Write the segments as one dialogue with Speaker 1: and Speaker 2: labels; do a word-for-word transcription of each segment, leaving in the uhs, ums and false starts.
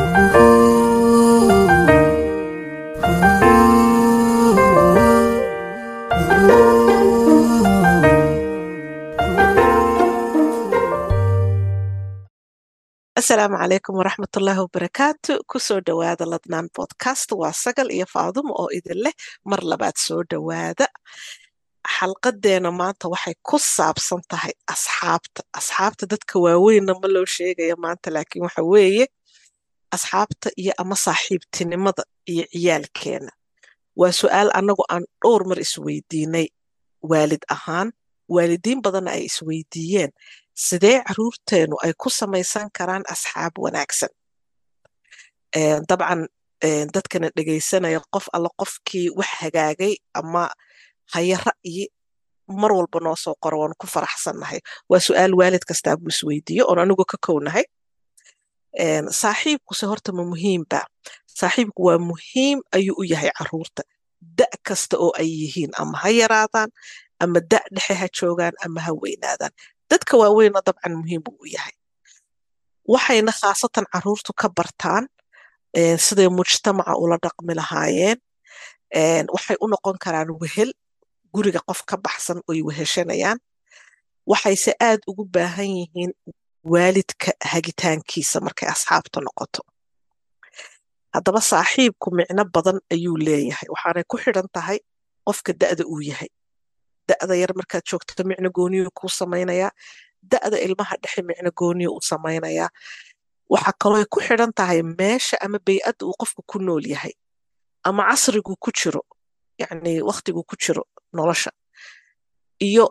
Speaker 1: السلام عليكم ورحمة الله وبركاته كسو دوادا لدنان بودكاست واسقل إيا فاضم أو إذن له مر لبعد سو دوادا حلقة دينا مانتا waxay ku saabsan tahay asxaabta asxaabta dadka waaweyn ma loo sheegayo maanta laakiin waxa weeye asxaabta iyo ama saaxiibtinimada iyo ciyaalkeena waa su'aal anagu aan dhowr mar isweydiinay waalid ahaan waalidiin badan ay isweydiiyeen sidee caruurteenu ay ku samaysan karaan asxaab wanaagsan dabcan dadkana dhegaysanaya qof alla qofkii wax hagaagay ama haya ra'yi mar walba noo soo qoro waan ku faraxsannahay waa su'aal waalid kastaa buu isweydiiyo oon anigu ka kownahay saaxiibkuse horta ma muhiimba saaxiibku waa muhiim ayuu u yahay caruurta da' kasta oo ay yihiin ama ha yaraadaan ama da' dhexe ha joogaan ama ha weynaadaan dadka waaweynna dabcan muhiim buu u yahay waxayna khaasatan caruurtu ka bartaan siday mujtamaca ula dhaqmi lahaayeen waxay u noqon karaan wehel guriga qof ka baxsan oy weheshanayaan waxayse aad ugu baahan yihiin waalidka hagitaankiisa markay asxaabta noqoto haddaba saaxiibku micno badan ayuu leeyahay waxaanay ku xidhan tahay qofka da'da uu yahay da'da yar markaad joogto micno gooniyu kuu samaynayaa da'da ilmaha dhexe micno gooniyu u samaynayaa waxaa kaloo ku xidhan tahay meesha ama bay'adda uu qofku ku nool yahay ama casrigu ku jiro yacni wakhtigu ku jiro nolosha iyo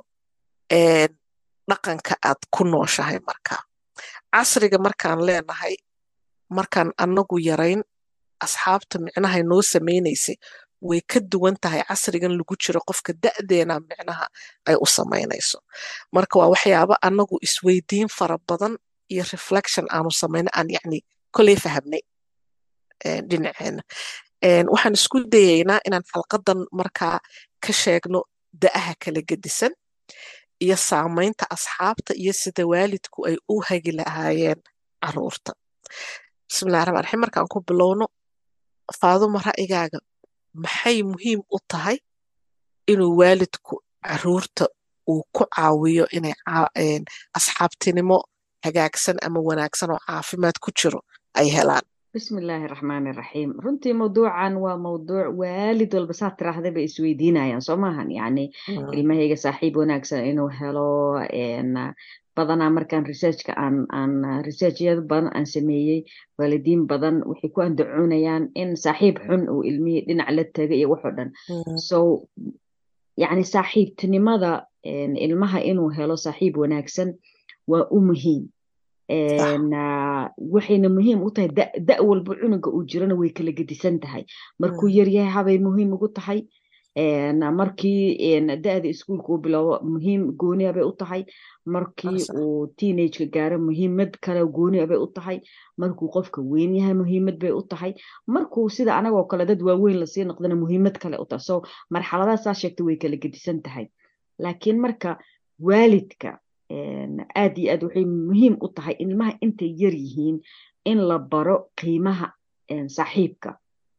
Speaker 1: dhaqanka aad ku nooshahay markaa casriga markaan leenahay markaan annagu yarayn asxaabta micnahay noo samaynaysay way ka duwan tahay casrigan lagu jiro qofka da'deena micnaha ay u samaynayso marka waa waxyaabo annagu isweydiin fara badan iyo reflection aanu samayna aan yacni koley fahamnay dhinaceena waxaan isku dayaynaa inaan xalqadan markaa ka sheegno da'aha kala gedisan iyo saamaynta asxaabta iyo sida waalidku ay u hagi lahaayeen caruurta bismillahi raxmaan raxiim markaan ku bilowno faaduma ra'yigaaga maxay muhiim u tahay inuu waalidku caruurta uu ku caawiyo inay asxaabtinimo hagaagsan ama wanaagsan oo caafimaad ku jiro ay helaan
Speaker 2: بسم الله الرحمن الرحيم runtii mawduucan waa mawduuc waalid walba saa tiraahday bay isweydiinayaan soo maahan yani ilmahayga saaxiib wanaagsan inuu helo badanaa markaan researchka aan aan researchyada badan aan sameeyey waalidiin badan waxay ku andacoonayaan in saaxiib xun uu ilmihii dhinac la tagay iyo wax oo dhan so yani saaxiibtinimada ilmaha inuu helo saaxiib wanaagsan waa u muhiim waxayna muhiim u tahay da' walba cunuga uu jirana way kala gedisan tahay markuu yaryahay habay muhiim ugu tahay markii da'da iskuulka uu bilowdo muhiim gooniya bay u tahay markii uu teenage-ka gaaro muhiimad kale gooniya bay u tahay markuu qofka weyn yahay muhiimad bay u tahay markuu sida anagoo kale dad waaweyn lasii noqdana muhiimad kale u tahay so marxaladaha saa sheegta way kala gedisan tahay laakiin marka waalidka aad iyo aad waxay muhiim u tahay ilmaha intay yar yihiin in la baro qiimaha saaxiibka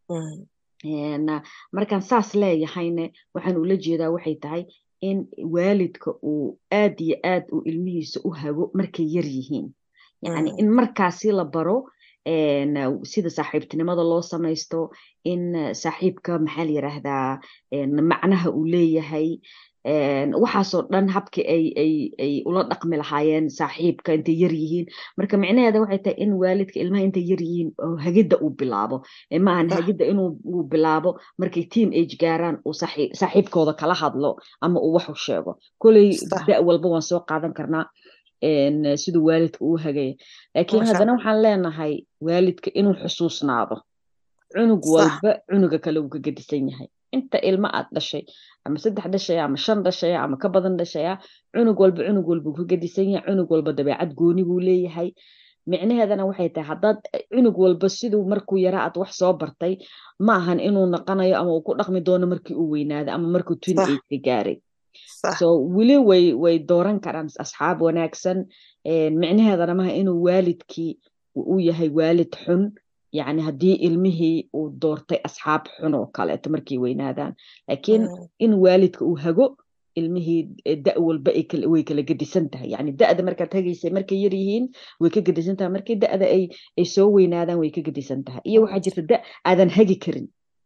Speaker 2: markaan saas leeyahayne waxaan ula jeedaa waxay tahay in waalidka uu aad iyo aad uu ilmihiisa u hago markay yar yihiin yani in markaasi la baro sida saaxiibtinimada loo samaysto in saaxiibka maxaa la yiraahdaa macnaha uu leeyahay waxaasoo dhan habkii ay ay ay ula dhaqmi lahaayeen saaxiibka intay yar yihiin marka micnaheeda waxay tahay in waalidka ilmaha intay yar yihiin hagidda uu bilaabo maahan hagidda inuu uu bilaabo markay teen age gaaraan uu saaxiibkooda kala hadlo ama uu wax u sheego koley da' walba waan soo qaadan karnaa siduu waalidka uu hagaya laakiin haddana waxaan leenahay waalidka inuu xusuusnaado cunug walba cunuga kale uu ka gedisan yahay inta ilma aad dhashay ama saddex dhashaya ama shan dhashaya ama ka badan dhashaya cunug walba cunug walba ka gedisan yahay cunug walba dabeecad gooni buu leeyahay micnaheedana waxay tahay haddaad cunug walba siduu markuu yara aad wax soo bartay ma ahan inuu naqanayo ama uu ku dhaqmi doono markii uu weynaado ama markuu teen age gaaray so weli way way dooran karaan asxaab wanaagsan micnaheedana maaha inuu waalidkii uu yahay waalid xun يعني هدي ilmihii uu doortay asxaab xun oo kaleeto markay weynaadaan laakiin
Speaker 1: Mm.
Speaker 2: in waalidka uu hago ilmihii da walba ay kala way kala gedisan tahay yani da'da markaad hagaysay markay yar yihiin way ka gedisan tahay markay da'da ay ay soo weynaadaan way ka gedisan tahay iyo waxa
Speaker 1: Mm.
Speaker 2: jirta da aadan hagi karin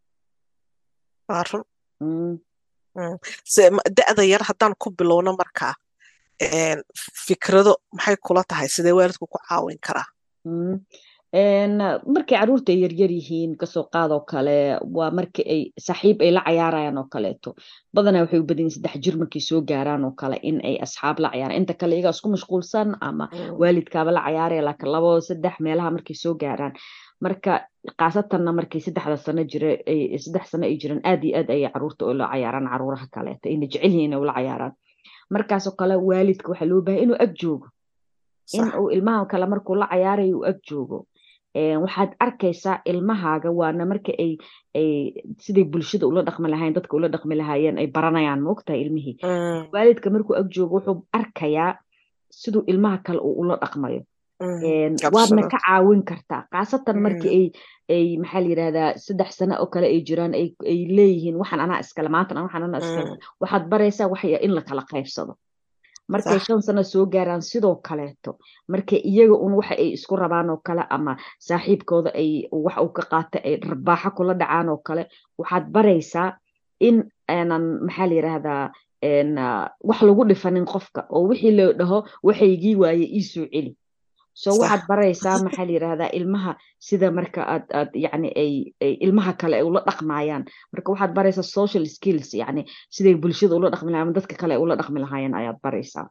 Speaker 1: Waa run.
Speaker 2: mm.
Speaker 1: Mm. Se- ma- da'da yar haddaan ku bilowno markaa een, fikrado maxay kula tahay sidee waalidku ku caawin karaa?
Speaker 2: Mm. Een, markay caruurta ay yaryar yihiin kasoo qaadoo kale waa markii ay saaxiib ay la cayaarayaan oo kaleeto badanaa waxay u badan yihiin saddex jir markay soo gaaraan oo kale in ay asxaab la cayaaraan inta kale iyagaa isku mashquulsan ama
Speaker 1: Mm.
Speaker 2: waalidkaaba la cayaaraya laakiin labo saddex meelaha markay soo gaaraan marka khaasatanna markay saddexda sano jira ay saddex sano ay jiraan aad iyo aad ayay caruurta oo la cayaaraan caruuraha kaleeto ayna jecel yihiin inay ula cayaaraan markaasoo kale waalidka waxaa loo baahay inuu ag joogo in
Speaker 1: Sax.
Speaker 2: uu ilmaha kale markuu la cayaarayo uu ag joogo Een, waxaad arkaysaa ilmahaaga waana marka ay ay siday bulshada ula dhaqmi lahaayeen dadka ula dhaqmi lahaayeen ay baranayaan ma ogtahay ilmihii
Speaker 1: Mm.
Speaker 2: waalidka markuu ag joogo wuxuu arkayaa siduu ilmaha kale uu ula dhaqmayo
Speaker 1: Mm.
Speaker 2: Een, waadna ka
Speaker 1: Absolute.
Speaker 2: caawin kartaa khaasatan markii
Speaker 1: Mm.
Speaker 2: ay ay maxaa la yidhahdaa saddex sano oo kale ay jiraan ay ay leeyihiin waxaan anaa iskale maanta waxaan anaa iskale
Speaker 1: Mm.
Speaker 2: waxaad baraysaa wax in la kala qaybsado markay
Speaker 1: Sax.
Speaker 2: shan sano soo gaaraan sidoo kaleeto markay iyaga un waxa ay isku rabaan oo kale ama saaxiibkooda ay wax uu ka qaata ay rarbaaxo kula dhacaan oo kale waxaad baraysaa in aanan maxaa la yidhaahdaa een, ah, wax lagu dhifanin qofka oo wixii la dhaho waxaygii waaye ii soo celi so
Speaker 1: Sax.
Speaker 2: waxaad baraysaa maxaa la yidhahdaa ilmaha sida marka aad aad yani ay ay ilmaha kale ay ula dhaqmayaan marka waxaad baraysaa social skills yani siday bulshada ula dhaqmi lahaayeen ama dadka kale ay ula dhaqmi lahaayeen ayaad baraysaa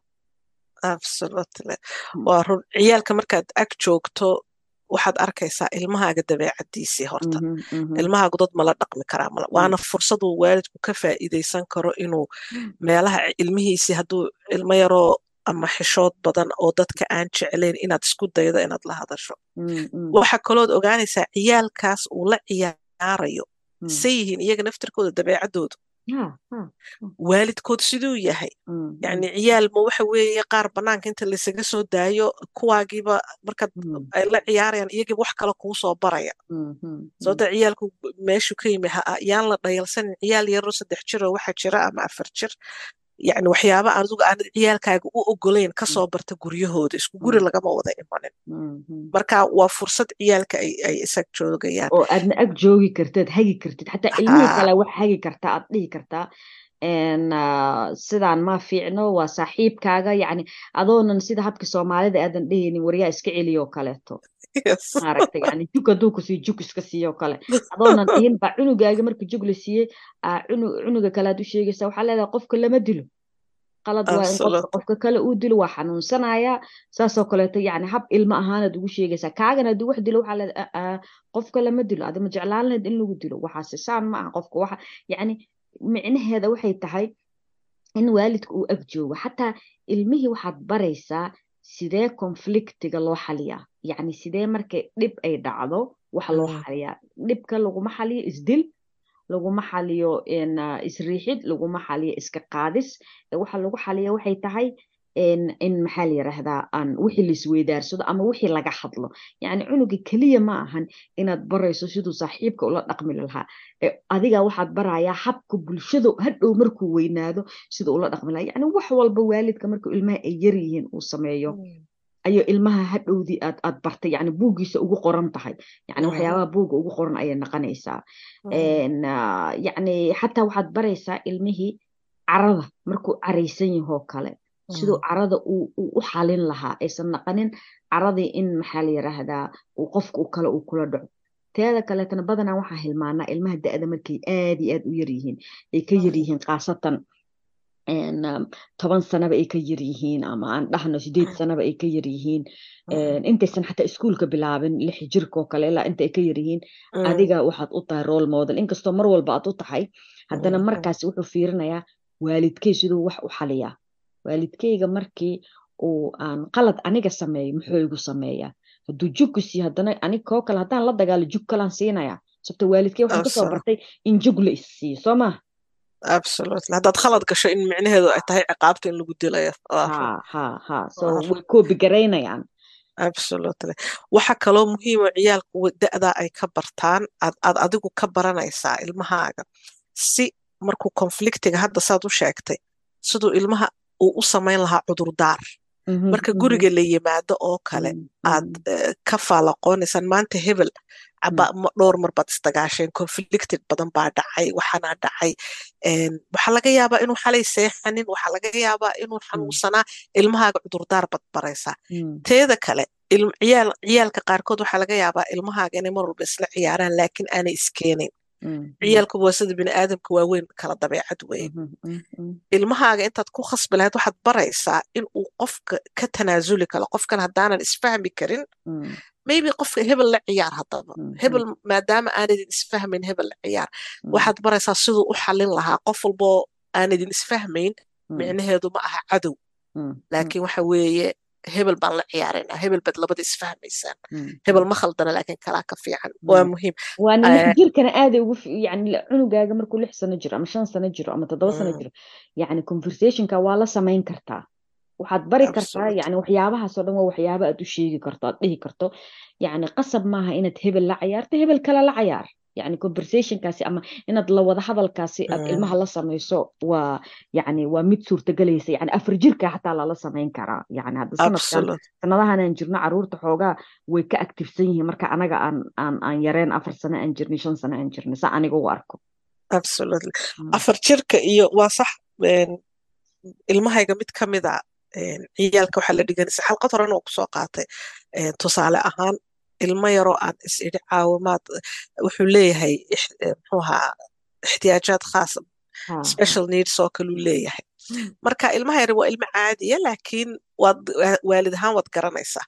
Speaker 1: Absolutely.
Speaker 2: Mm.
Speaker 1: Waa run. Ciyaalka markaad ag joogto waxaad arkaysaa ilmahaaga dabeecadiisii horta.
Speaker 2: Mhm, mhm,
Speaker 1: Ilmahaagu dad mala dhaqmi karaa mala.
Speaker 2: mm,
Speaker 1: Waana fursad uu waalidku ka faa'iidaysan karo inuu meelaha ilmihiisii hadduu ilmo yaroo ama xishood badan oo dadka aan jeclayn inaad isku daydo inaad la hadasho.
Speaker 2: mm, mm,
Speaker 1: Waxa kalood ogaanaysaa ciyaalkaas uu la ciyaarayo
Speaker 2: mm.
Speaker 1: say yihiin iyaga naftirkooda dabeecadoodu
Speaker 2: Ha, ha, ha,
Speaker 1: waalidkood siduu yahay
Speaker 2: mm, mm,
Speaker 1: yani ciyaal ma waxa weeye qaar banaanka inta laysaga soo daayo kuwaagiiba markaad
Speaker 2: mm,
Speaker 1: ay la ciyaarayaan iyagiiba wax kale kuu soo baraya
Speaker 2: mm, mm, mm,
Speaker 1: sababta ciyaalku meeshu ka yimi ha- yaan la dhayalsanin ciyaal yaroo saddex jir oo waxaa jira ama afar jir yani waxyaaba aan adigu aanad ciyaalkaaga u ogolayn kasoo barta guryahooda isku guri
Speaker 2: mm,
Speaker 1: lagama wada imanin
Speaker 2: mm, mm.
Speaker 1: marka waa fursad ciyaalka ay ay isag joogayaan
Speaker 2: oo aadna ag joogi kartid hagi kartid xataa ilmihii
Speaker 1: ha
Speaker 2: kale wax hagi kartaa aad dhihi kartaa een, ah, sidaan ma fiicno waa saaxiibkaaga yani adoonan sida habka soomaalida aadan dhehaynin waryaa iska celiyo kaleeto
Speaker 1: yes
Speaker 2: maaragtay yani jug hadduu ku siiyo jug iska siiyo kale adoonan dhihin baa cunugaaga marka jug la siiyey aa cunug cunuga kale aad u sheegaysaa waxaa leedahay qofka lama dilo qalad waa in qofka
Speaker 1: absolutely
Speaker 2: qofka kale uu dilo waa xanuunsanaya saasoo kaleeto yani hab ilmo ahaanaad ugu sheegaysaa kaagana hadduu wax dilo waxaa leedahay "Ah, ah, qofka lama dilo adima jeclaan lahayd in lagu dilo waxaase saan ma aha qofka waxa yani micnaheeda waxay tahay in waalidka uu ag joogo xataa ilmihii waxaad baraysaa sidee konfliktiga loo xaliyaa yani sidee markay dhib ay dhacdo waxa loo
Speaker 1: Mm.
Speaker 2: xaliyaa dhibka laguma xaliyo isdil laguma xaliyo in ah, isriixid laguma xaliyo iska qaadis ee waxa lagu xaliya waxay tahay in in maxaa la yiraahdaa aan wixii la isweydaarsado ama wixii laga hadlo yani cunuga keliya ma ahan inaad barayso siduu saaxiibka ula dhaqmi lahaa ee adiga waxaad barayaa habka bulshada hadhow markuu weynaado siduu ula dhaqmi lahaa yani wax walba waalidka markuu ilmaha ay yar yihiin uu sameeyo
Speaker 1: Mm.
Speaker 2: ayo ilmaha hadhowdii aad aad bartay yani buuggiisa ugu qoran tahay yani
Speaker 1: Mhm.
Speaker 2: waxyaabaha buugga ugu qoran ayay noqonaysaa
Speaker 1: Mm.
Speaker 2: een, ah, yani xataa waxaad baraysaa ilmihii carada markuu caraysan yahoo kale siduu
Speaker 1: Mm.
Speaker 2: carada uu uu u xalin lahaa aysan naqanin caradii in maxaa la yiraahdaa uu qofka u kale uu kula dhaco teeda kaleetana badanaa waxaa hilmaanaa ilmaha da-da markay aad iyo aad u yar yihiin ay ka yar
Speaker 1: Mm.
Speaker 2: yihiin khaasatan een, um, toban sanaba ay ka yar yihiin ama aan dhahno sideed sanaba ay ka yar yihiin
Speaker 1: Mm.
Speaker 2: een, intaysan xataa iskuulka bilaabin lix jirkoo kale ilaa inta ay ka yar yihiin
Speaker 1: Mm.
Speaker 2: adiga waxaad u tahay role model inkastoo mar walba aad u tahay haddana
Speaker 1: Mm.
Speaker 2: markaasi wuxuu fiirinayaa waalidkey siduu wax u xaliyaa waalidkeyga markii uu aan qalad aniga sameeyo muxuu igu sameeyaa hadduu jug ku siiyo haddana anig koo kale haddaan la dagaalo jug kalaan siinayaa sababto waalidkey waxaan kasoo
Speaker 1: Absolutely.
Speaker 2: bartay in jug la is siiyo soo maha
Speaker 1: Absolutely. Haddaad khalad gasho in micnaheedu ay tahay ciqaabta in lagu dilayo waa run.
Speaker 2: ha ha ha so
Speaker 1: Waa run.
Speaker 2: way koobi garaynayaan
Speaker 1: absolutely. waxa kaloo muhiima ciyaalku da'daa ay ka bartaan aad aad adigu ka baranaysaa ilmahaaga si markuu conflictiga hadda saad u sheegtay siduu ilmaha uu u samayn lahaa cudurdaar
Speaker 2: Mhm,
Speaker 1: marka
Speaker 2: mhm,
Speaker 1: guriga la yimaado oo kale
Speaker 2: mm,
Speaker 1: aad
Speaker 2: mm,
Speaker 1: eh, ka faallaqoonaysaan maanta hebel caba
Speaker 2: mm,
Speaker 1: ma- dhowr mar baad isdagaasheen conflicted badan baa dhacay waxaana dhacay een, waxaa laga yaabaa inuu xalay seexanin waxaa laga yaabaa inuu
Speaker 2: mm,
Speaker 1: xanuunsanaa ilmahaaga cudurdaar baad baraysaa
Speaker 2: mm,
Speaker 1: teeda kale ilm- ciyaal ciyaalka qaarkood waxaa laga yaabaa ilmahaaga inay mar walba isla ciyaaraan laakiin aanay iskeenin
Speaker 2: mm, mm,
Speaker 1: ciyaalku waa sida bini aadamka waaweyn kala dabeecad weeye
Speaker 2: mhm, mm, mm,
Speaker 1: ilmahaaga intaad ku khasbi lahayd waxaad baraysaa in uu qofka ka tanaasuli karo qofkan haddaanan isfahmi karin
Speaker 2: mm,
Speaker 1: maybe qofka hebel la ciyaar haddaba
Speaker 2: mm, mm,
Speaker 1: hebel maadaama aanadin isfahmayn hebel la ciyaar
Speaker 2: mm,
Speaker 1: waxaad baraysaa siduu u xallin lahaa qof walboo aanadin isfahmayn
Speaker 2: mm,
Speaker 1: micnaheedu ma aha cadow
Speaker 2: mm, mm,
Speaker 1: laakiin waxa weeye hebel baan la ciyaaraynaa hebel baad labada isfahmaysaan
Speaker 2: mm,
Speaker 1: hebel
Speaker 2: mm,
Speaker 1: ma khaldana laakiin kalaa ka fiican waa
Speaker 2: mm.
Speaker 1: muhiim
Speaker 2: waana lix
Speaker 1: Eh,
Speaker 2: jirkana aaday ugu fi- yani la- cunugaaga markuu lix sano jiro ama shan sano jiro ama toddoba sano
Speaker 1: mm,
Speaker 2: jiro yani conversationka waa la samayn kartaa waxaad bari kartaa
Speaker 1: absolute
Speaker 2: yani waxyaabahaasoo dhan waa waxyaaba aad u sheegi karto aad dhihi karto yani qasab maaha inaad hebel la cayaarto hebel kale la cayaar yani conversationkaasi ama inaad la wada hadalkaasi aad ilmaha
Speaker 1: mm,
Speaker 2: la samayso waa yani waa mid suurtagelaysa yani afar jirka xataa lala samayn karaa yani hadda sanadkan
Speaker 1: absolute
Speaker 2: sanadahan aan jirno caruurta xoogaa way ka actifsan yihiin marka anaga aan aan aan yareen afar sano aan jirnay shan sano aan jirnay saa aniga u arko.
Speaker 1: absolutely
Speaker 2: Mm,
Speaker 1: afar jirka iyo waa sax een, ilmahayga mid ka mid a een, ciyaalka waxaa la dhiganaysa xalqad horena oo kusoo qaatay een, tusaale ahaan ilmo yaroo aan is idhi caawimaad wuxuu leeyahay ix- eh, muxuu ahaa ixtiyaajaad khaasa
Speaker 2: ha ha
Speaker 1: special needs oo kaluu leeyahay
Speaker 2: mm,
Speaker 1: marka ilmaha yar waa ilmo caadiya laakiin waad waa- waalid ahaan waad garanaysaa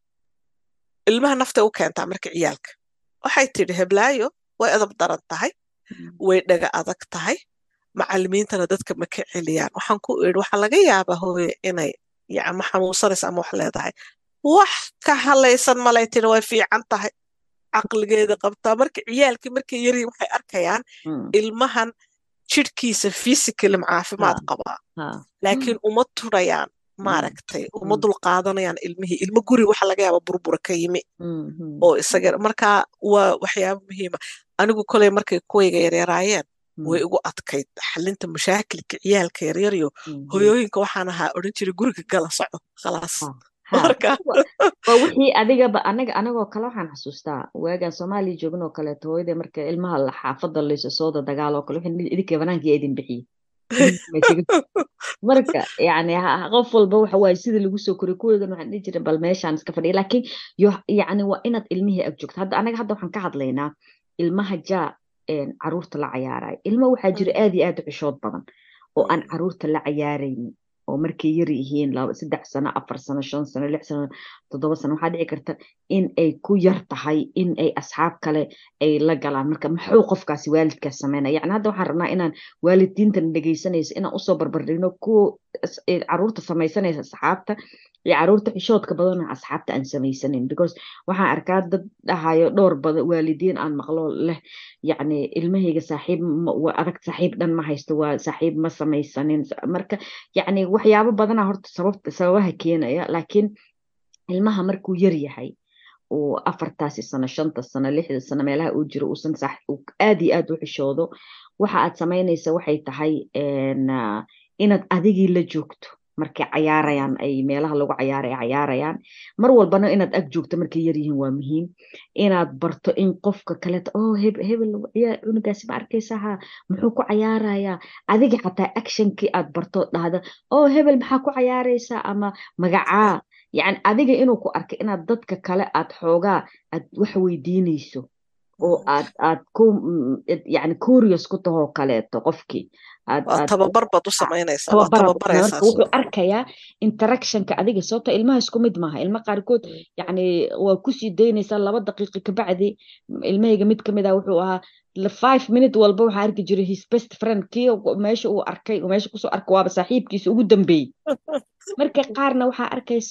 Speaker 1: ilmaha naftay u keentaa marka ciyaalka waxay tidhi heblaayo way edab daran tahay
Speaker 2: mm,
Speaker 1: way dhaga adag tahay macallimiintana dadka ma ka celiyaan waxaan ku idhi waxaa laga yaabaa hooye inay ya ama xanuunsanaysa ama wax leedahay wax ka halaysan malay tiri way fiican tahay caqligeeda qabtaa marka ciyaalkii markay yariin waxay arkayaan
Speaker 2: mm,
Speaker 1: ilmahan jidhkiisa physically
Speaker 2: ha
Speaker 1: caafimaad qabaa
Speaker 2: ha
Speaker 1: laakiin uma turayaan
Speaker 2: mm,
Speaker 1: maaragtay uma
Speaker 2: mm,
Speaker 1: dulqaadanayaan ilmihii ilmo guri waxa laga yaaba burbura ka yimi
Speaker 2: mm,
Speaker 1: oo
Speaker 2: mm,
Speaker 1: isaga marka waa waxyaabo muhiima anigu koley markay kuwayga yaryaraayeen way
Speaker 2: mm,
Speaker 1: igu adkayd xalinta mashaakilka ciyaalka yaryaryo
Speaker 2: mhm.
Speaker 1: hoyooyinka waxaan ahaa odhan jiray guriga gala soco khalaas
Speaker 2: ha ha
Speaker 1: marka
Speaker 2: wa- waa wixii adigaba anaga anagoo kale waxaan xasuustaa waagaan soomaaliya joogin oo kaleeto hooyada marka ilmaha la xaafada layso sooda dagaal oo kale wixii idinka banaanka yaa idin bixiyey guriga ma isaga marka yani ha- qof walba waxa waaye sida lagu soo koray kuweegan waxaan dhihi jiray bal meeshaan iska fadhiya laakiin yo yani waa inaad ilmihii ag joogto hadda anaga hadda waxaan ka hadlaynaa ilmaha jaa een, caruurta la cayaarayo ilmo waxaa jira
Speaker 1: Mm,
Speaker 2: aad iyo aad u xishood badan oo aan
Speaker 1: mm,
Speaker 2: caruurta la cayaaraynin oo markay yar yihiin laba saddex sano afar sano shan sano lix sano toddoba sano waxaa dhici karta in ay ku yar tahay in ay asxaab kale ay la galaan marka muxuu qofkaasi waalidkaas sameynaya yani hadda waxaan rabnaa inaan waalidiintan dhegaysanaysa inaan usoo barbardhigno kuwa as- ee caruurta samaysanaysa asxaabta iyo caruurta xishoodka badanoo asxaabta aan samaysanin because waxaan arkaa dad dhahayo dhowr badan waalidiin aan maqlo leh yacni ilmahayga saaxiib ma- waa adag saaxiib dhan ma haysto waa saaxiib ma samaysanin marka yacni waxyaabo badana horta sababta sababaha keenaya laakiin ilmaha markuu yar yahay uu afartaasi sano shanta sano lixda sano meelaha uu jiro uusan sax uu aad iyo aad u xishoodo waxa aad samaynaysa waxay tahay een, ah, inaad adigii la joogto markay cayaarayaan
Speaker 1: mm,
Speaker 2: ay meelaha lagu cayaaray ay cayaarayaan mar walbana inaad ag joogto markay yar yihiin waa muhiim inaad barto in qofka kaleeto oh heb hebel ciyaar cunugaasi ma arkaysa ha muxuu ku cayaarayaa adiga xataa actionkii aad barto dhahda oh hebel maxaa ku cayaaraysaa ama magacaa yani adiga inuu ku arkay inaad dadka kale aad xoogaa aad wax weydiinayso oo
Speaker 1: mm.
Speaker 2: aad aad ku mm, yani curious ku tahoo kaleeto qofkii aad
Speaker 1: waa
Speaker 2: aad
Speaker 1: tababar baad u
Speaker 2: ha,
Speaker 1: samaynaysaa waa
Speaker 2: tababaraad u samey
Speaker 1: tababaraysaa
Speaker 2: marka wuxuu arkayaa interactionka adiga sababto ilmaha isku mid maaha ilma qaarkood
Speaker 1: Mm,
Speaker 2: yani waa kusii daynaysaa laba daqiiqi kabacdi ilmahayga mid kamid ah wuxuu ahaa la five minute walba waxaa arki jiray his best friend kii meesha uu arkay meesha kusoo arkay waaba saaxiibkiisa ugu dambeeyey marka qaarna waxaa arkaysaa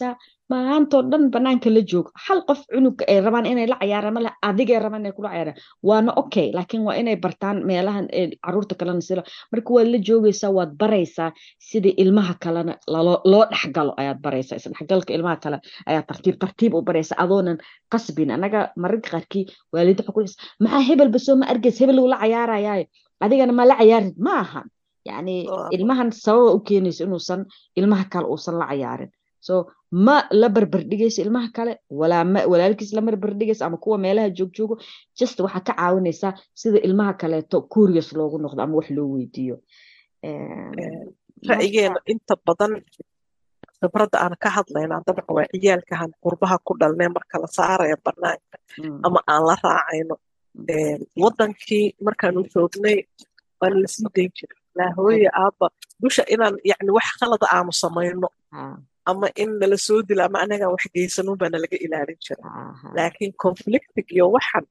Speaker 2: maantoo dhan banaanka la joogo hal qof cunuga ay rabaan inay la cayaaraan male adigay rabaan inay kula cayaaraan waana okay laakiin waa inay bartaan meelahan caruurta kalena sila marka waad la joogaysaa waad baraysaa sidii ilmaha kalena loo dhexgalo ayaad baraysaa isdhexgalka ilmaha kale ayaad tartiib tartiib u baraysaa adoonan qasbin anaga mararka qaarkii waalid waxa ku dhis maxaa hebelba soo ma argays hebel uu la cayaarayaayo adigana ma la cayaarid ma ahan yani ilmahan sababa u keenaysa inuusan ilmaha kale uusan la cayaarin so ma la barbardhigayso ilmaha kale walaalkiis la barbardhigayso ama kuwa meelaha joogjoogo just waxaa ka caawinaysaa sida ilmaha kaleeto curious loogu noqdo ama wax loo weydiiyo
Speaker 1: ra'yigeena inta badan khibradda aan ka hadlaynaa dabcan waa ciyaalkahan qurbaha ku dhalnay marka la saaraya banaanka ama aan la raacayno wadankii markaanu joognay waana la sii dayn jiray laahooye aabba dusha inaan yani wax khalada aanu samayno ama in nala soo dilo ama anagaan wax geysanun baa nalaga ilaalin jira laakiin conflictig iyo waxan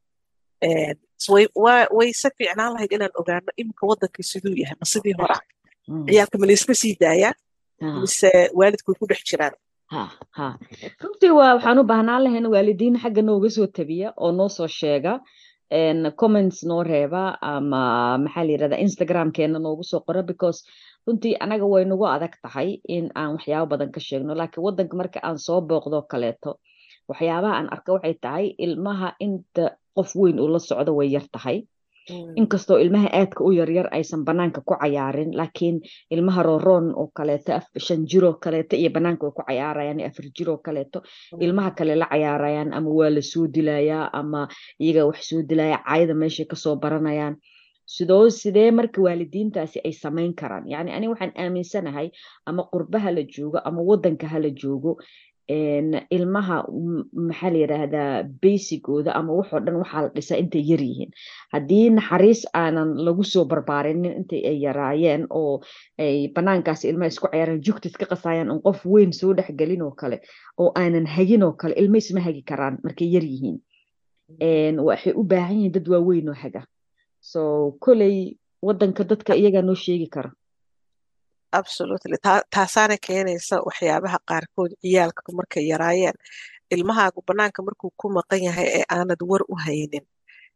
Speaker 1: way se fiicnaan lahayd inaan ogaano iminka wadankii siduu yahay ma sidii hore ciyaalka ma layska sii daayaa mise waalidku way ku dhex jiraan
Speaker 2: runtii waa waxaan u baahnaan lahayn waalidiin xagga nooga soo tabiya oo noo soo sheega comments noo reeba ama maxaa la yirahdaa instagramkeena noogu soo qora because runtii anaga way nagu adag tahay in aan waxyaabo badan ka sheegno laakiin wadanka marka aan soo booqdo kaleeto waxyaabaha aan arka waxay tahay ilmaha inta qof weyn uu la socdo way yar tahay inkastoo ilmaha aadka u yaryar aysan banaanka ku cayaarin laakiin ilmaha rooroon oo kaleeto shan jiro kaleeto iyo banaanka way ku cayaarayaan afar jiro kaleeto ilmaha kale la cayaarayaan ama waa la soo dilayaa ama iyaga wax soo dilaya caayada meeshay kasoo baranayaan sidoo sidee marka waalidiintaasi ay samayn karaan yani ani waxaan aaminsanahay ama qurbaha la joogo ama wadanka hala joogo ilmaha maxaa la yiraahdaa basicooda ama waxoo dhan waxaa la dhisaa intay yar yihiin haddii naxariis aanan lagu soo barbaarinin intay ay yaraayeen oo ay banaankaasi ilmaha isku cayaaraan jugta iska qasayaan on qof weyn soo dhexgelin oo kale oo aanan hagin oo kale ilma isma hagi karaan markay yar yihiin waxay u baahan yihiin dad waaweyn oo haga so koley wadanka dadka iyagaa noo sheegi kara
Speaker 1: absolutely taasaana keenaysa waxyaabaha qaarkood ciyaalka markay yaraayeen ilmahaagu banaanka markuu ku maqan yahay ee aanad war u haynin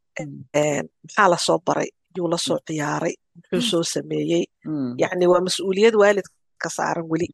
Speaker 1: maxaa lasoo baray yuu lasoo ciyaaray muxuu soo sameeyey yani waa mas-uuliyad waalidka saaran weli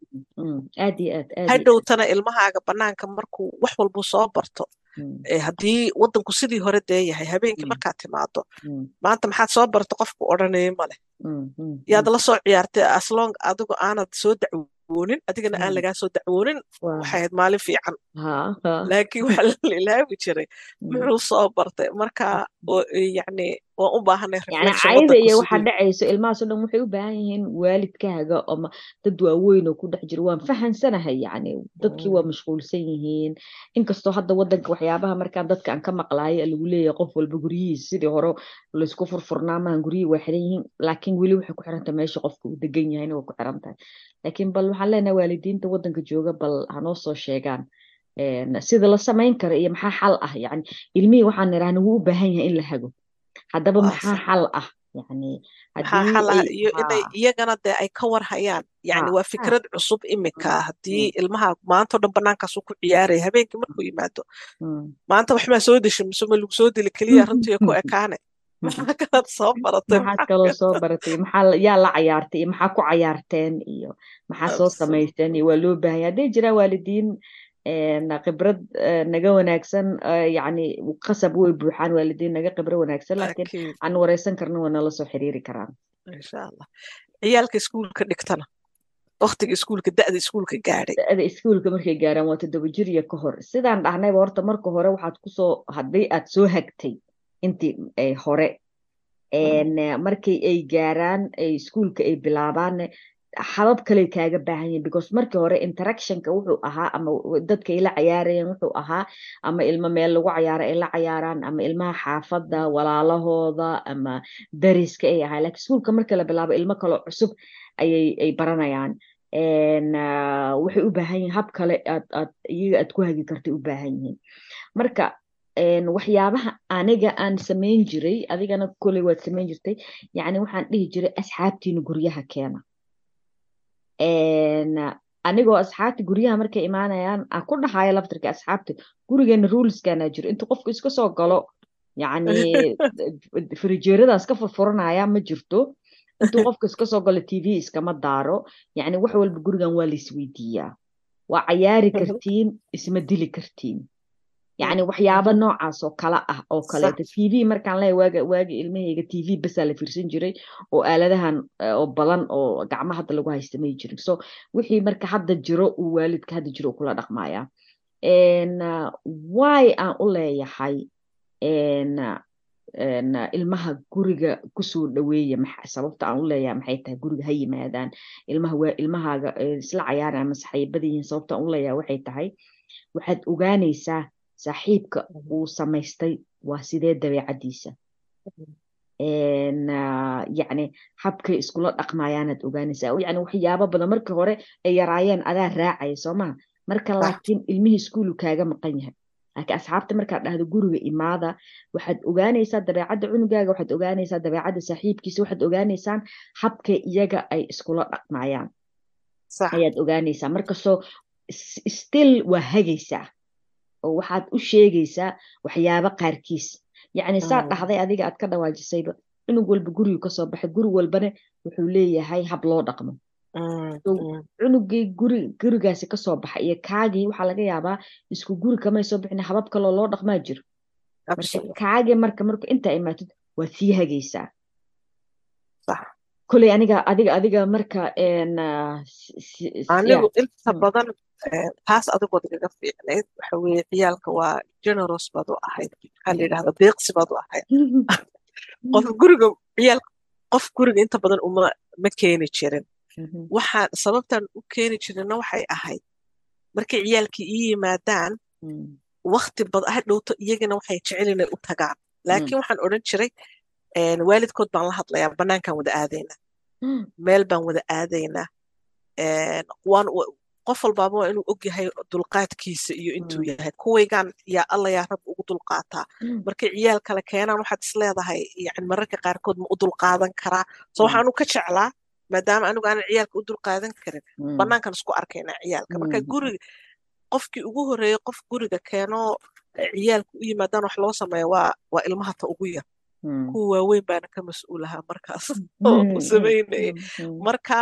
Speaker 1: hadhowtana ilmahaaga banaanka markuu wax walbuu soo barto haddii wadanku sidii hore dee yahay habeenkii markaad timaado maanta maxaad soo barta qofku odhanaya male yaad la soo ciyaartay aslong adigu aanad soo dacwoonin adigana aan lagaa soo dacwoonin waxay ahayd maalin fiican laakiin waxa la ilaawi jiray muxuu soo bartay marka yani waan u baahanay
Speaker 2: yani cayda iyo waxa dhacayso ilmahaasoo dhan waxay u baahan yihiin waalidkaaga ama dad waaweyn oo ku dhex jiro waan fahansanahay yani dadkii waa mashquulsan yihiin inkastoo hadda wadanka waxyaabaha markaan dadka aan ka maqlaayo lagu leeyahay qof walba guryihiisa sidii hore laysku furfurnaa maahan guryihii waa xiran yihiin laakiin weli waxay ku xirantahay meesha qofka uu degan yahayna waa ku xiran tahay laakiin bal waxaan leenahay waalidiinta wadanka jooga bal hanoo soo sheegaan sida la samayn karo iyo maxaa xal ah yani ilmihii waxaan nidhaahna wuu u baahan yahay in la hago haddaba maxaa xal ah yani
Speaker 1: maxaa xal ah iyo inay iyagana dee ay ka war hayaan yani waa fikrad cusub imika haddii ilmaha maantao dhan banaankaasuu ku ciyaaraya habeenkii markuu yimaado maanta waxmaa soo deshay mise ma lagu soo dili keliya runtii ku ekaane maxaa kalaad soo baratay
Speaker 2: maxaad kaloo soo baratay maxaa yaa la cayaartay iyo maxaa ku cayaarteen iyo maxaa soo samaysteen iyo waa loo baahanya hadday jiraan waalidiin khibrad naga wanaagsan yani qasab way buuxaan waalidiin naga khibro wanaagsan laakiin aan wareysan karna waa nala soo xiriiri karaan
Speaker 1: insha allah ciyaalka iskuulka dhigtana waqtiga iskuulka da'da iskuulka gaadhay
Speaker 2: da'da iskuulka markay gaaraan waa toddoba jir iyo ka hor sidaan dhahnayba horta marka hore waxaad kusoo haddii aad soo hagtay intii hore markii ay gaaraan iskuulka ay bilaabaan habab kale kaaga baahan yihiin because markii hore interactionka wuxuu ahaa ama dadka ay la cayaarayeen wuxuu ahaa ama ilmo meel lagu cayaaro ay la cayaaraan ama ilmaha xaafadda walaalahooda ama dariska ay ahaa laakiin iskuulka marka la bilaabo ilmo kale cusub ayay ay baranayaan waxay u baahan yihiin hab kale aad aad iyaga aad ku hagi kartay u baahan yihiin marka waxyaabaha aniga aan samayn jiray adigana koley waad samayn jirtay yani waxaan dhihi jiray asxaabtiina guryaha keena anigoo asxaabta guryaha markay imaanayaan aan ku dhahayo laftirka asxaabta gurigeena ruleskana jiro intuu qofku iska soo galo yacni firijeeradaas ka furfuranaya ma jirto intuu qofku iska soo galo t v iskama daaro yacni wax walba gurigan waa la isweydiiyaa waa cayaari kartiin isma dili kartiin yacni waxyaabo noocaas oo kale ah oo kaleeto t v markaan leeyahay waaga waaga ilmahayga t v basaa la fiirsan jiray oo aaladahan oo badan oo gacmaha hadda lagu haysta may jirin so wixii marka hadda jiro uu waalidka hadda jiro kula dhaqmaya way aan u leeyahay ilmaha guriga kusoo dhaweeya sababta aan u leeyahay maxay tahay guriga ha yimaadaan ilmaha waa ilmahaaga isla cayaaraan ama saxiibada yihiin sababta aan u leeyahay waxay tahay waxaad ogaanaysaa saaxiibka uu samaystay waa sidee dabeecadiisa yacni habkay iskula dhaqmayaanaad ogaanaysaa yacni waxyaabo badan markii hore ay yaraayeen adaa raacaya soo maha marka laakiin ilmihii iskuulu kaaga maqan yahay laakiin asxaabta markaad dhahdo guriga imaada waxaad ogaanaysaa dabeecadda cunugaaga waxaad ogaanaysaa dabeecadda saaxiibkiisa waxaad ogaanaysaan habkay iyaga ay iskula dhaqmayaan ayaad ogaanaysaa markasoo still waa hagaysaa oo waxaad u sheegaysaa waxyaabo qaarkiis yacni saa dhahday adiga aad ka dhawaajisayba cunug walba gurigu kasoo baxay guri walbana wuxuu leeyahay hab loo dhaqmo cunugii guri gurigaasi kasoo baxa iyo kaagii waxaa laga yaabaa isku guri kamay soo bixin habab kaloo loo dhaqmaa jiro marka kaagii marka marka intaa imaatid waad sii hagaysaa koley aniga adiga adiga marka
Speaker 1: anigu inta badan taas adigood igaga fiicnayd waxa weeye ciyaalka waa generous baad u ahayd maxaa la yidhahda deeqsi baad u ahayd qof guriga ciyaalka qof guriga inta badan uma ma keeni jirin waxaan sababtan u keeni jirina waxay ahayd markay ciyaalkii ii yimaadaan wakti bad ah dhowto iyagana waxay jecel inay u tagaan laakiin waxaan odhan jiray waalidkood baan la hadlayaa banaankaan wada aadaynaa meel baan wada aadaynaa waan qof walbaaba waa inuu og yahay dulqaadkiisa iyo intuu yahay kuwaygaan yaa alla yaa rab ugu dulqaataa markay ciyaal kale keenaan waxaad is leedahay yani mararka qaarkood ma u dulqaadan karaa so waxaanu ka jeclaa maadaama anigu aanan ciyaalka u dulqaadan karin banaankan isku arkaynaa ciyaalka marka guriga qofkii ugu horeeyey qof guriga keenoo ciyaalka u yimaadaan wax loo sameeya waa waa ilmaha ta ugu yar kuwa waaweyn baana ka mas-uulahaa markaas oo u samaynaya marka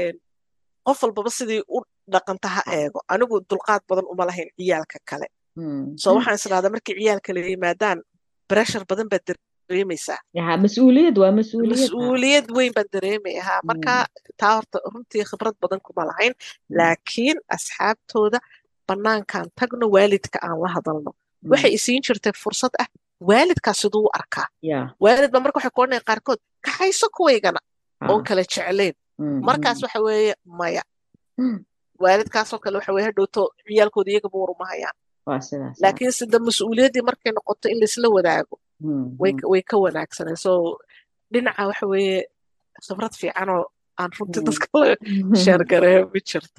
Speaker 1: qof walbaba sidii u dhaqanta ha eego anigu dulqaad badan uma lahayn ciyaalka kale so waxaan israadaa markay ciyaalka la yimaadaan breshar badan baad dareemaysaa
Speaker 2: mas-uuliyad waa mas-uuliyad
Speaker 1: mas-uuliyad weyn baan dareemayaa marka taa horta runtii khibrad badan kuma lahayn laakiin asxaabtooda banaankaan tagno waalidka aan la hadalno waxay isiin jirtay fursad ah waalidkaa siduu u arkaa waalid ba marka waxay koodhanaya qaarkood kaxayso kuwaygana oon kala jeclayn markaas waxa weeye maya waalidkaasoo kale waxa weye hadhowto ciyaalkooda iyagaba warumahayaan laakiin sida mas-uuliyaddii markay noqoto in laisla wadaago way ka wanaagsanay so dhinaca waxa weeye khibrad fiicanoo aan runtii dadka la sheergareeyo ma jirto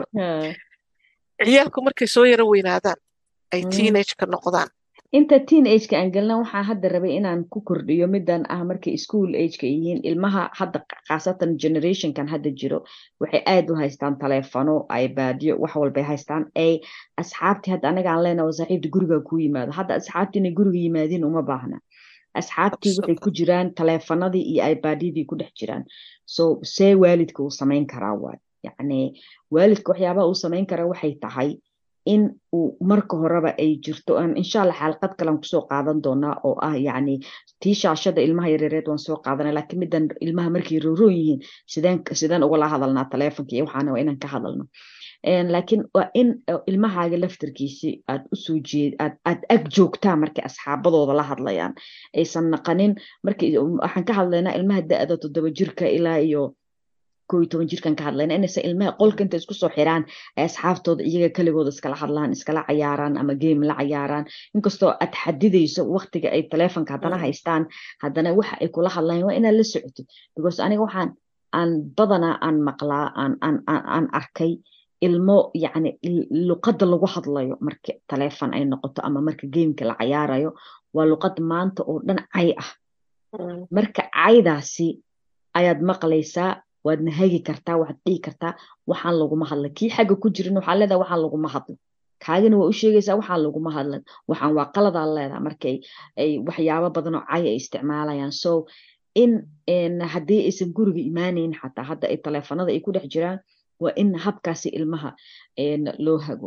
Speaker 1: ciyaalku markay soo yaro weynaadaan ay teenage-ka noqdaan
Speaker 2: inta teen ageka aan gelna waxaan hadda rabay inaan ku kordhiyo midan ah markay school ageka yihiin ilmaha hadda khaasatan generationkan hadda jiro waxay aad u haystaan taleefano ibaadyo wax walbay haystaan ay asxaabtii hadda anaga aan leenahay saaxiibta guriga ku yimaado hadda asxaabtii inay guriga yimaadiin uma baahna asxaabtii waxay ku jiraan taleefanadii iyo ibaadyadii ku dhex jiraan so see waalidka uu samayn karaa waay yacni waalidka waxyaabaha uu samayn karaa waxay tahay in uu marka horeba ay jirto insha allah xalqad kalean kusoo qaadan doonaa oo ah yacni tii shaashada ilmaha yareereed waan soo qaadana laakiin midan ilmaha markay rooroon yihiin sideen sideen ugala hadalnaa taleefonka iyo waxaana waa inaan ka hadalno laakiin waa in ilmahaaga laftarkiisii aad usoo jeed aad aad ag joogtaa markay asxaabadooda la hadlayaan aysan naqanin markii waxaan ka hadlaynaa ilmaha da-da toddoba jirka ilaa iyo kow iyo toban jirkan ka hadlayna inaysa ilmaha qolka inta isku soo xiraan ay asxaabtooda iyaga kaligooda iskala hadlaan iskala cayaaraan ama game la cayaaraan inkastoo aad xadidayso waqtiga ay taleefonka haddana haystaan haddana waxa ay kula hadlayaan waa inaad la socotid because aniga waxaan aan badanaa aan maqlaa aan aan aan arkay ilmo yacni luqadda lagu hadlayo marka taleefon ay noqoto ama marka gameka la cayaarayo waa luqad maanta oo dhan cay ah marka caydaasi ayaad maqlaysaa waadna hagi kartaa waxaad dhihi kartaa waxaan laguma hadla kii xagga ku jirin waxaa leedahay waxaan laguma hadlo kaagina waa u sheegaysaa waxaan laguma hadlan waxaan waa qaladaa leedahay markay ay waxyaabo badan oo cay ay isticmaalayaan so in haddii aysan guriga imaanayn xataa hadda ay taleefanada ay ku dhex jiraan waa in habkaasi ilmaha loo hago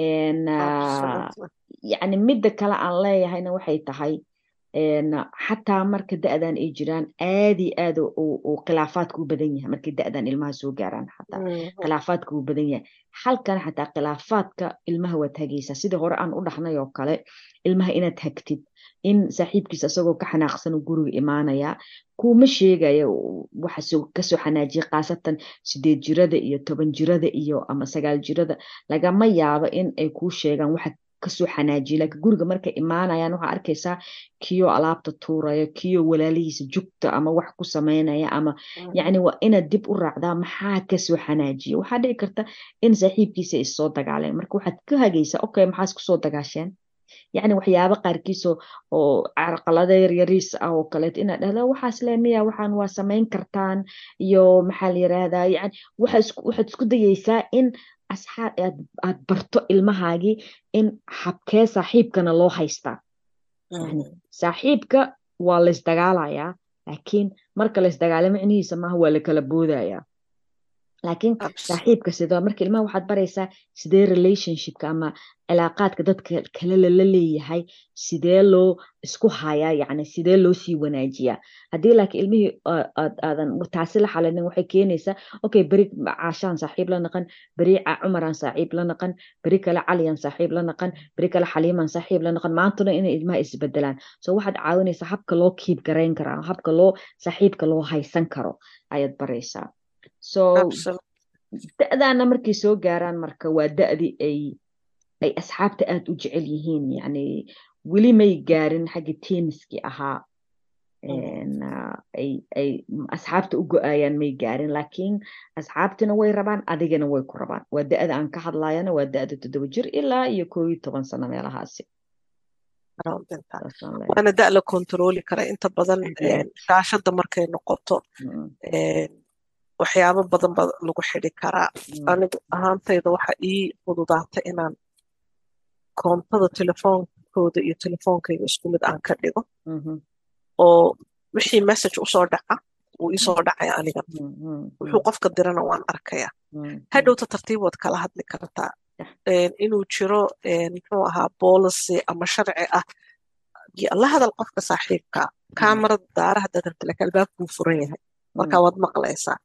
Speaker 2: yani midda kale aan leeyahayna waxay tahay xataa marka da-dan ay jiraan aad iyo aad uu khilaafaadka u badan yahay markay da-dan ilmaha soo gaaraan xataa khilaafaadka uu badan yahay halkan xataa khilaafaadka ilmaha waad hagaysaa sidii hore aan u dhaxnay oo kale ilmaha inaad hagtid in saaxiibkiisa isagoo ka xanaaqsan uu guriga imaanayaa kuma sheegaya waxa kasoo xanaajiya khaasatan sideed jirada iyo toban jirada iyo ama sagaal jirada lagama yaabo in ay kuu sheegaan waxa kasoo xanaajiya laakiin guriga markay imaanayaan waxaa arkaysaa kiyo alaabta tuuraya kiyo walaalihiisa jugta ama wax ku sameynaya ama yacni waa inaad dib u raacdaa maxaa kasoo xanaajiya waxaa dhici karta in saaxiibkiisa ay soo dagaaleen marka waxaad ka hagaysaa okay maxaas kusoo dagaasheen يعني waxyaabo qaarkiiso oo carqalada yaryariis ah oo kale inaad dhahdo waxaas leemiya waxaan waa sameyn kartaan iyo maxaa la yiraahdaa yani waxa isku waxaad isku dayaysaa in asxaab aad aad barto ilmahaagi in habkee saaxiibkana loo haystaa yani saaxiibka waa la isdagaalayaa laakiin marka la isdagaalo macnihiisa maaha waa la kala boodayaa laakiin saaxiibka sidoo marka ilmaha waxaad baraysaa sidee relationshipka ama cilaaqaadka dadka kale la leeyahay sidee loo isku hayaa yani sidee loo sii wanaajiyaa haddii laakiin ilmihii aadan taasi la xalinin waxay keenaysaa okay beri caashaan saaxiib la naqan beri cumaraan saaxiib la naqan beri kale caliyaan saaxiib la naqan beri kale xaliimaan saaxiib la naqan maantuna inay ilmaha isbedelaan so waxaad caawinaysaa habka loo kiib garayn karaa habka loo saaxiibka loo haysan karo ayaad baraysaa so da-daana markay soo gaaraan marka waa da-di ay ay asxaabta aada u jecel yihiin yani weli may gaarin xagga teeniskii ahaa ay ay asxaabta u go-ayaan may gaarin laakiin asxaabtina way rabaan adigana way ku rabaan waa da-da aan ka hadlayana waa da-da toddoba jir ilaa iyo koo iyo toban sano meelahaasi
Speaker 1: waana da la kontrooli kara inta badan shaashada markay noqoto waxyaabo badan ba lagu xidhi karaa anigu ahaantayda waxa ii fududaata inaan koontada telefoonkooda iyo telefoonkayga isku mid aan ka dhigo oo wixii message usoo dhaca wuu iisoo dhacaya aniga wuxuu qofka dirana waan arkaya hadhowta tartiibood kala hadli kartaa inuu jiro muxuu ahaa policy ama sharci ah la hadal qofka saaxiibka kamarada daaraha dadka laakiin albaabkuu furan yahay marka waad maqlaysaa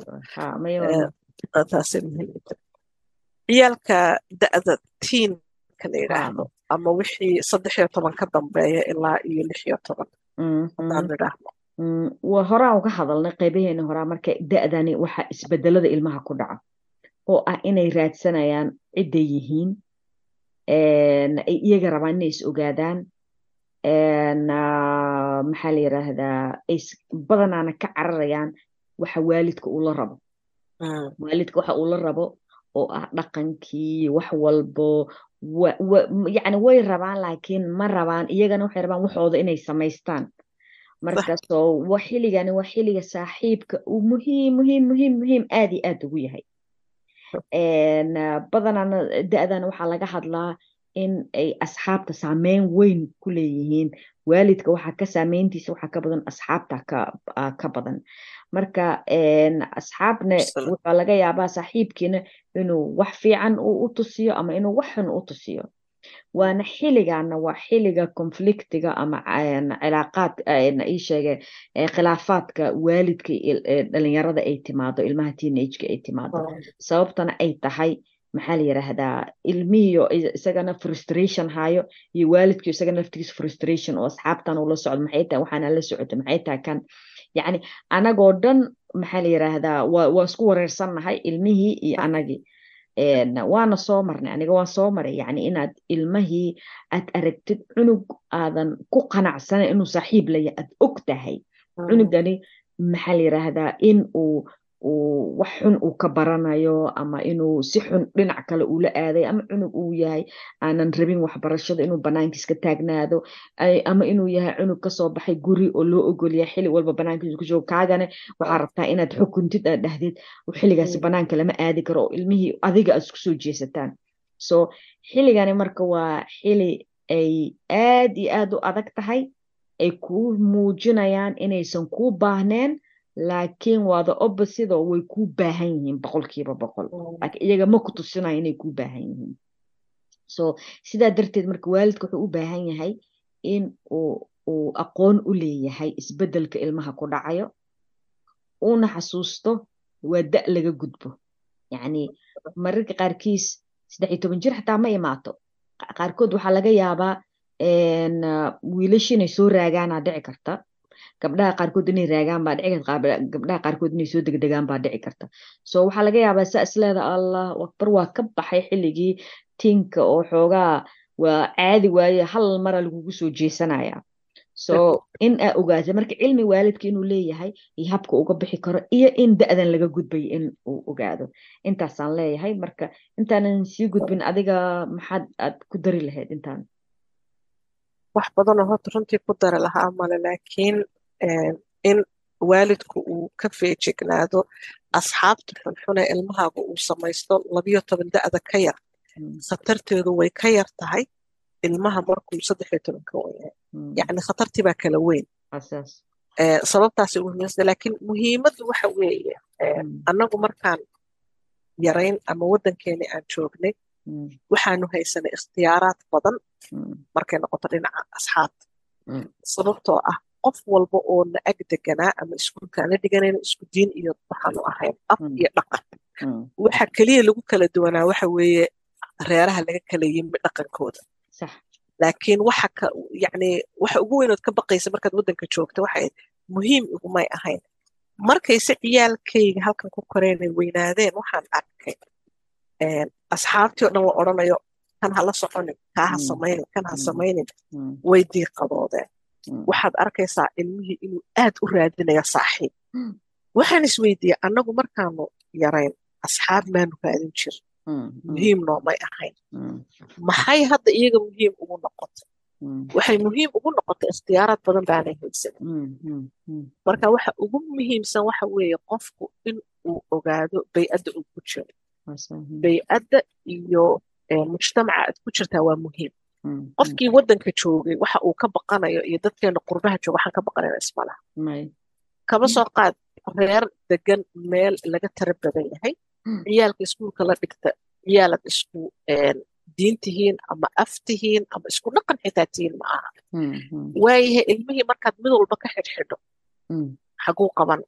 Speaker 1: ciyaalka da-da tiinka la yidhaahdo ama wixii saddex iyo toban ka dambeeya ilaa iyo lix iyo toban haddaan idhaahdo
Speaker 2: waa horaan uga hadalnay qaybaheena horaa marka da-dani waxa isbedelada ilmaha ku dhaca oo ah inay raadsanayaan cidday yihiin ay iyaga rabaan inay is ogaadaan maxaa la yiraahdaa ay badanaana ka cararayaan waxa waalidka uu la rabo waalidka waxa uu la rabo oo ah dhaqankii wax walbo yani way rabaan laakiin ma rabaan iyagana waxay rabaan waxooda inay samaystaan markaasoo wa xilligani waa xilliga saaxiibka uu muhiim muhiim muhiim muhiim aad iyo aad ugu yahay badanaana da-dana waxaa laga hadlaa in ay asxaabta saameyn weyn ku leeyihiin waalidka waxaa ka saameyntiisa waxaa ka badan asxaabta ka badan marka asxaabna waxaa laga yaabaa saaxiibkiina inuu wax fiican u tusiyo ama inuu wax xun u tusiyo waana xilligana waa xilliga conflictiga ama cilaaqaad ii sheege khilaafaadka waalidka dhalinyarada ay timaado ilmaha teenageka ay timaado sababtana ay tahay maxaa la yiraahdaa ilmihiyo isagana frustration hayo iyo waalidkiyo isagana laftigiisa frustration oo asxaabtan ula socdo maxay tahay waxaana la socoto maxay tahay kan yacni anagoo dhan maxaa la yiraahdaa waa waa isku wareersannahay ilmihii iyo anagii waana soo marnay aniga waan soo maray yani inaad ilmahii aad aragtid cunug aadan ku qanacsana inuu saaxiib laya aad og tahay cunugani maxaa la yiraahdaa in uu uu wax xun uu ka baranayo ama inuu si xun dhinac kale ula aaday ama cunug uu yahay aanan rabin waxbarashada inuu banaankiis ka taagnaado ama inuu yahay cunug kasoo baxay guri oo loo ogolyahay xili walba banaankiisa ku joogo kaagane waxaa rabtaa inaad xukuntid aad dhahdid xiligaasi banaanka lama aadi karo oo ilmihii adiga aad isku soo jeesataan so xiligani marka waa xili ay aad iyo aad u adag tahay ay kuu muujinayaan inaysan kuu baahneen laakiin waa the opposite oo way kuu baahan yihiin boqolkiiba boqol laakiin iyaga ma ku tusinayo inay kuu baahan yihiin so sidaa darteed marka waalidka wuxuu u baahan yahay in uu uu aqoon u leeyahay isbedelka ilmaha ku dhacayo uuna xasuusto waa da' laga gudbo yacni mararka qaarkiis saddex iyo toban jir xataa ma imaato qaarkood waxaa laga yaabaa wiilasha inay soo raagaanaa dhici karta gabdhaha qaarkood inay raagaan baa dhici karta gabdhaha qaarkood inay soo degdegaan baa dhici karta so waxaa laga yaabaa saa isleeda allah akbar waa ka baxay xilligii tinka oo xoogaa waa caadi waaye hal mara lagugu soo jeesanaya so in aa ogaata marka cilmi waalidka inuu leeyahay iyo habka uga bixi karo iyo in da'dan laga gudbay in uu ogaado intaasaan leeyahay marka intaanan sii gudbin adiga maxaad aad ku dari lahayd intaan
Speaker 1: wax badanoo horta runtii ku dari lahaa male laakiin in waalidku uu ka feejignaado asxaabta xunxune ilmahaaga uu samaysto labiyo toban da'da ka yar khatarteedu way ka yar tahay ilmaha markuu saddex iyo toban ka weyahay yacni khatartii baa kala weyn sababtaasi muhiimsan laakiin muhiimaddu waxa weeye annagu markaan yarayn ama waddankeeni aan joognay waxaanu haysanay ikhtiyaaraad badan markay noqoto dhinaca asxaabta sababtoo ah qof walba oo na ag deganaa ama iskuulkaan la dhiganayna isku diin iyo waxaanu ahayn af iyo dhaqan waxa keliya lagu kala duwanaa waxa weeye reeraha laga kala yimi dhaqankooda laakiin waxa ka yacni waxa ugu weynood ka baqaysa markaad waddanka joogta waxay muhiim igumay ahayn markayse ciyaalkayga halkan ku koreynay weynaadeen waxaan arkay asxaabtii o dhan la odhanayo kan ha la soconin kaa ha samaynin kan ha samaynin way diiqadoodeen waxaad arkaysaa ilmihii inuu aad u raadinayo saaxiib waxaan isweydiiyey annagu markaanu yarayn asxaab maanu raadin jir muhiim noomay ahayn maxay hadda iyaga muhiim ugu noqotay waxay muhiim ugu noqotay ikhtiyaaraad badan baanay haysan marka waxa ugu muhiimsan waxa weeye qofku in uu ogaado bay'adda uu ku jiro bay'adda iyo mujtamaca aad ku jirtaa waa muhiim qofkii waddanka joogay waxa uu ka baqanayo iyo dadkeena qurbaha jooga waxaan ka baqanayna isma laha kaba soo qaad reer degan meel laga tara badan yahay ciyaalka iskuulka la dhigta ciyaalad isku diin tihiin ama af tihiin ama isku dhaqan xitaa tihiin ma aha waayahay ilmihii markaad mid walba ka xidhxidho xaguu qaban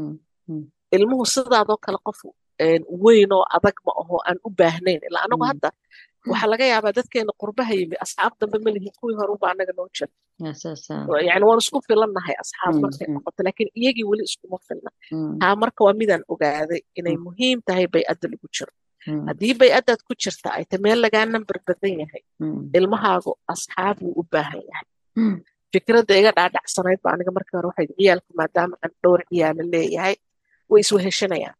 Speaker 1: ilmuhu sidaadoo kale qof weynoo adag ma aho aan u baahnayn ilaa anagu hadda waxaa laga yaabaa dadkeena qurbaha yimi asxaab dambe ma lihin kuwii hore unba anaga noo jira yani waan isku filannahay asxaab markay noqoto laakiin iyagii weli iskuma filna taa marka waa midaan ogaaday inay muhiim tahay bay'adda lagu jiro haddii bay'addaad ku jirta ay ta meel lagaa nambar badan yahay ilmahaagu asxaab wuu u baahan yahay fikradda iga dhaadhacsanayd ba aniga markii hore waxay ciyaalku maadaama aan dhowr ciyaala leeyahay way isweheshanayaan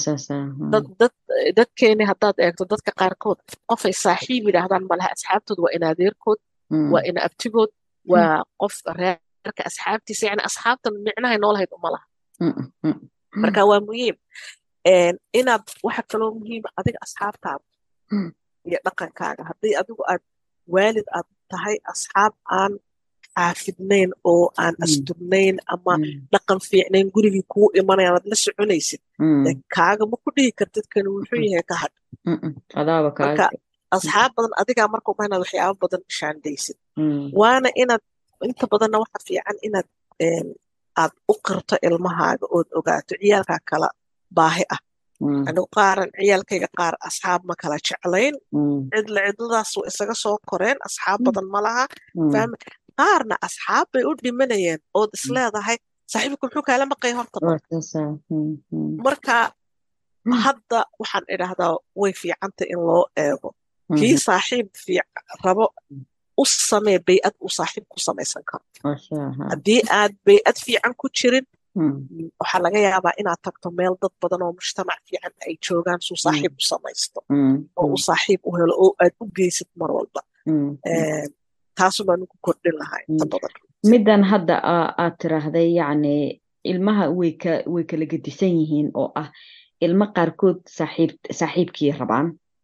Speaker 1: dadkeeni haddaad eegto dadka qaarkood qofay saaxiib yidhaahdaan malaha asxaabtood waa ina adeerkood waa ina abtigood waa qof reerka asxaabtiisa yani asxaabtan micnahay noolahayd uma laha marka waa muhiim inaad waxa kaloo muhiima adiga asxaabtaada iyo dhaqankaaga haddii adigu aad waalid aad tahay asxaab aan caafidnayn oo aan asturnayn ama dhaqan fiicnayn gurigii kuu imanaya aad la soconaysid kaaga ma ku dhihi kartid kan wuxuu yahay ka hadh marka asxaab badan adigaa marka uma inaad waxyaabo badan shaandaysid waana inaad inta badanna waxa fiican inaad aad u qirto ilmahaaga ood ogaato ciyaalkaa kala baahi ah anigu qaaran ciyaalkayga qaar asxaab ma kala jeclayn cidla cidladaas waa isaga soo koreen asxaab badan ma laha qaarna asxaab bay u dhimanayeen ood isleedahay saaxiibka muxuu kaala maqay horta marka hadda waxaan idhaahdaa way fiicanta in loo eego kii saaxiib rabo u samee bay'ad uu saaxiib ku samaysan karo haddii aad bay'ad fiican ku jirin waxaa laga yaabaa inaad tagto meel dad badan oo mujtamac fiican ay joogaan suu saaxiib u samaysto oo u saaxiib u helo oo aad u geysid mar walba taasu baan ugu kordhin lahaa inta badan
Speaker 2: middan hadda aad tiraahday yacni ilmaha way ka way kala gedisan yihiin oo ah ilmo qaarkood saaxiib saaxiibkii rabaan